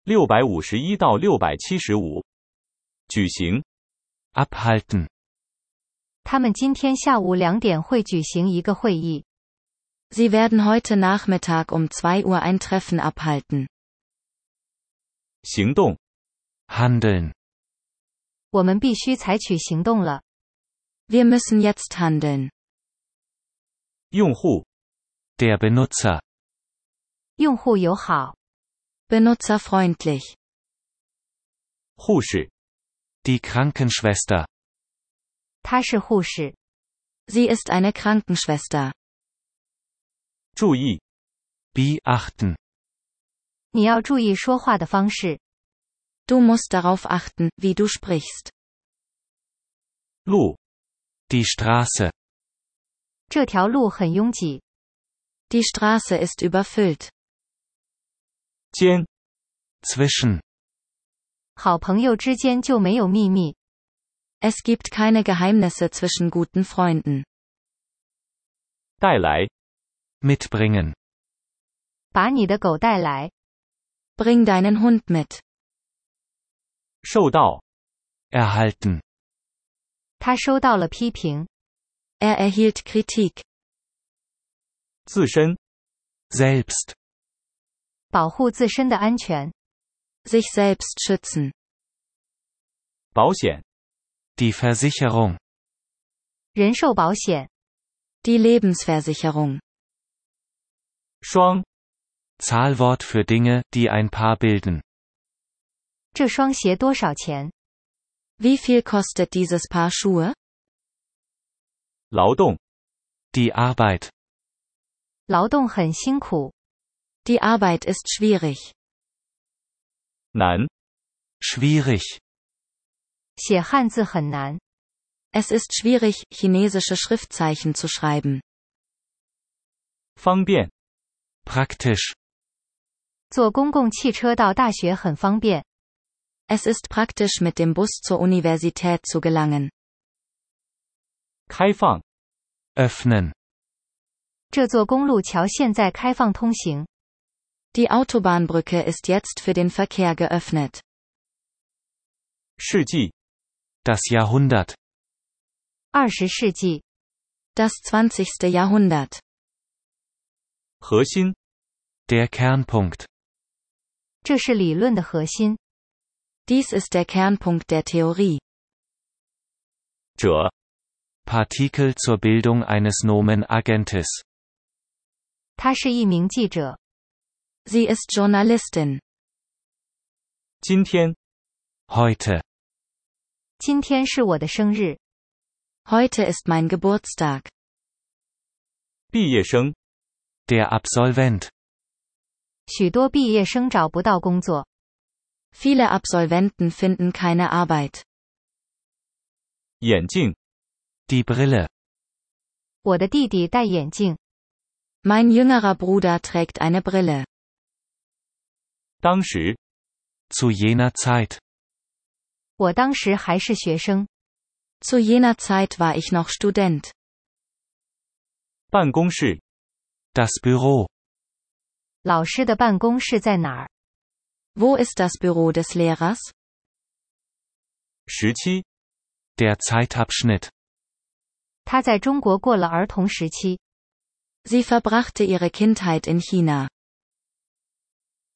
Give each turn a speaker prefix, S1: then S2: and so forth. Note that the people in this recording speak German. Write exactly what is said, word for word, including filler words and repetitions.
S1: 六百五十一到六百七十五。举行。
S2: Abhalten.
S3: 他们今天下午两点会举行一个会议。
S4: Sie werden heute Nachmittag um zwei Uhr ein Treffen abhalten.
S1: 行动。
S2: Handeln.
S3: 我们必须采取行动了。
S4: Wir müssen jetzt handeln.
S1: 用户。
S2: Der Benutzer.
S3: 用户友好。
S4: Benutzerfreundlich.
S1: 护士。
S2: Die Krankenschwester.
S3: 她是护士。
S4: Sie ist eine Krankenschwester.
S1: 注意。
S2: Beachten.
S3: 你要注意说话的方式。
S4: Du musst darauf achten, wie du sprichst.
S1: 路。
S2: Die Straße.
S3: 这条路很拥挤。
S4: Die Straße ist überfüllt.
S1: 间。
S2: Zwischen.
S3: 好朋友之间就没有秘密。
S4: Es gibt keine Geheimnisse zwischen guten Freunden.
S1: 带来。
S2: Mitbringen.
S3: 把你的狗带来。
S4: Bring deinen Hund mit.
S1: 受到。
S2: Erhalten.
S3: 他收到了批评。
S4: Er erhielt Kritik.
S1: 自身。
S2: Selbst.
S3: 保护自身的安全。
S4: Sich selbst schützen.
S1: 保险。
S2: Die Versicherung.
S3: 人寿保险。
S4: Die Lebensversicherung.
S1: 双。
S2: Zahlwort für Dinge, die ein Paar bilden.
S3: 这双鞋多少钱？
S4: Wie viel kostet dieses Paar Schuhe?
S1: 劳动。
S2: Die Arbeit.
S3: 劳动很辛苦。
S4: Die Arbeit ist schwierig.
S1: 难。
S2: Schwierig.
S3: 写汉字很难。
S4: Es ist schwierig, chinesische Schriftzeichen zu schreiben.
S1: 方便。
S2: Praktisch.
S3: 坐公共汽车到大学很方便。
S4: Es ist praktisch, mit dem Bus zur Universität zu gelangen.
S1: 开放。
S2: Öffnen.
S3: 这座公路桥现在开放通行。
S4: Die Autobahnbrücke ist jetzt für den Verkehr geöffnet.
S1: 世纪。
S2: Das Jahrhundert.
S3: 二十世纪。
S4: Das zwanzigste Jahrhundert.
S1: 核心。
S2: Der Kernpunkt.
S3: 这是理论的核心。
S4: Dies ist der Kernpunkt der Theorie.
S1: 者。
S2: Partikel zur Bildung eines Nomen Agentes.
S3: 他是一名记者。
S4: Sie ist Journalistin.
S1: 今天。
S2: Heute.
S3: 今天是我的生日。
S4: Heute ist mein Geburtstag.
S1: 毕业生。
S2: Der Absolvent.
S3: 许多毕业生找不到工作。
S4: Viele Absolventen finden keine Arbeit.
S1: 眼镜。
S2: Die Brille.
S3: 我的弟弟戴眼镜。
S4: Mein jüngerer Bruder trägt eine Brille.
S1: 当时。
S2: Zu jener Zeit.
S3: 我当时还是学生。
S4: Zu jener Zeit war ich noch Student.
S1: 办公室。
S2: Das Büro.
S3: 老师的办公室在哪儿？
S4: Wo ist das Büro des Lehrers?
S1: 时期。
S2: Der Zeitabschnitt.
S3: 他在中国过了儿童时期。
S4: Sie verbrachte ihre Kindheit in China.